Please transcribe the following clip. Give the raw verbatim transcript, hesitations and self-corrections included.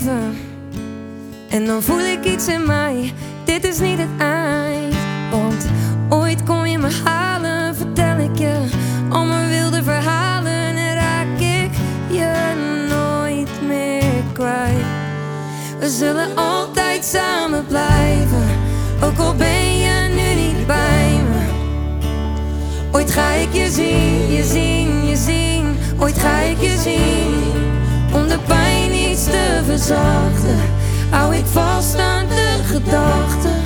En dan voel ik iets in mij, dit is niet het eind. Want ooit kom je me halen, vertel ik je al mijn wilde verhalen. En raak ik je nooit meer kwijt. We zullen altijd samen blijven, ook al ben je nu niet bij me. Ooit ga ik je zien, je zien, je zien. Ooit ga ik je zien. Om de pijn iets te verzachten, hou ik vast aan de gedachte